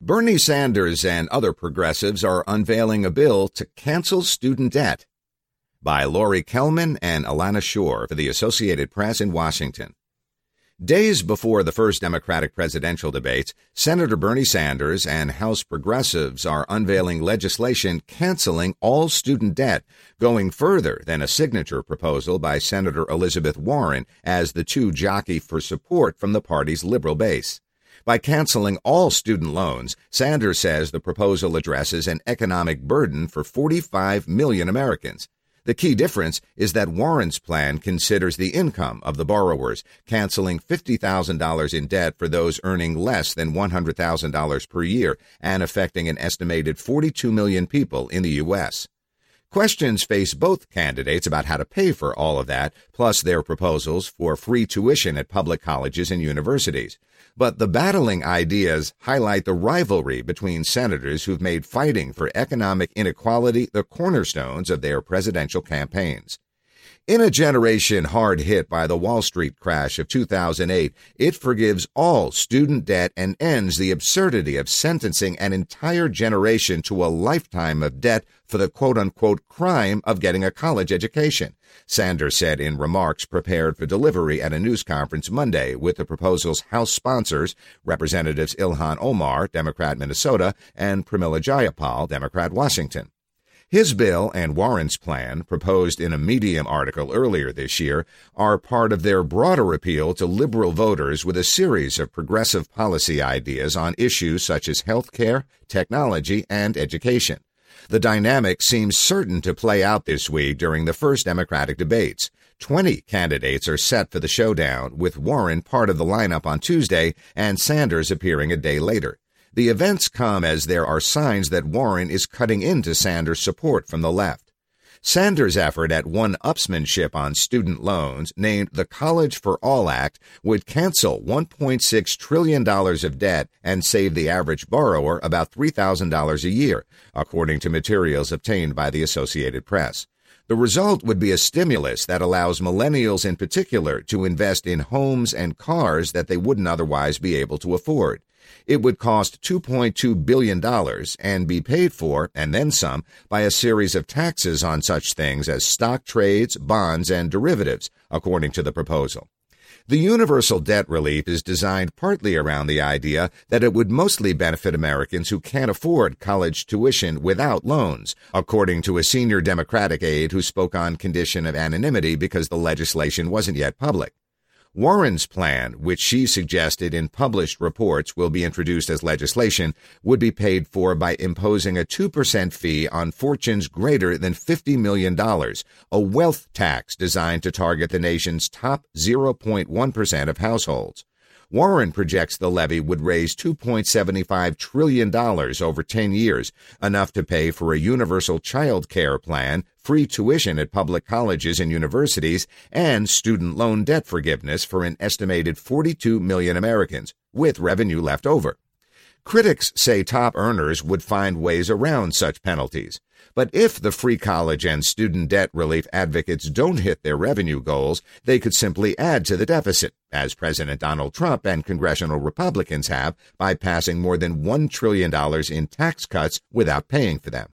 Bernie Sanders and other progressives are unveiling a bill to cancel student debt. By Lori Kelman and Alana Shore for the Associated Press in Washington. Days before the first Democratic presidential debates, Senator Bernie Sanders and House progressives are unveiling legislation canceling all student debt, going further than a signature proposal by Senator Elizabeth Warren as the two jockey for support from the party's liberal base. By canceling all student loans, Sanders says the proposal addresses an economic burden for 45 million Americans. The key difference is that Warren's plan considers the income of the borrowers, canceling $50,000 in debt for those earning less than $100,000 per year and affecting an estimated 42 million people in the U.S. Questions face both candidates about how to pay for all of that, plus their proposals for free tuition at public colleges and universities. But the battling ideas highlight the rivalry between senators who've made fighting for economic inequality the cornerstones of their presidential campaigns. In a generation hard hit by the Wall Street crash of 2008, it forgives all student debt and ends the absurdity of sentencing an entire generation to a lifetime of debt for the quote-unquote crime of getting a college education, Sanders said in remarks prepared for delivery at a news conference Monday with the proposal's House sponsors, Representatives Ilhan Omar, Democrat Minnesota, and Pramila Jayapal, Democrat Washington. His bill and Warren's plan, proposed in a Medium article earlier this year, are part of their broader appeal to liberal voters with a series of progressive policy ideas on issues such as health care, technology, and education. The dynamic seems certain to play out this week during the first Democratic debates. 20 candidates are set for the showdown, with Warren part of the lineup on Tuesday and Sanders appearing a day later. The events come as there are signs that Warren is cutting into Sanders' support from the left. Sanders' effort at one-upsmanship on student loans, named the College for All Act, would cancel $1.6 trillion of debt and save the average borrower about $3,000 a year, according to materials obtained by the Associated Press. The result would be a stimulus that allows millennials in particular to invest in homes and cars that they wouldn't otherwise be able to afford. It would cost $2.2 billion and be paid for, and then some, by a series of taxes on such things as stock trades, bonds, and derivatives, according to the proposal. The universal debt relief is designed partly around the idea that it would mostly benefit Americans who can't afford college tuition without loans, according to a senior Democratic aide who spoke on condition of anonymity because the legislation wasn't yet public. Warren's plan, which she suggested in published reports will be introduced as legislation, would be paid for by imposing a 2% fee on fortunes greater than $50 million, a wealth tax designed to target the nation's top 0.1% of households. Warren projects the levy would raise $2.75 trillion over 10 years, enough to pay for a universal child care plan, free tuition at public colleges and universities, and student loan debt forgiveness for an estimated 42 million Americans, with revenue left over. Critics say top earners would find ways around such penalties. But if the free college and student debt relief advocates don't hit their revenue goals, they could simply add to the deficit, as President Donald Trump and congressional Republicans have by passing more than $1 trillion in tax cuts without paying for them.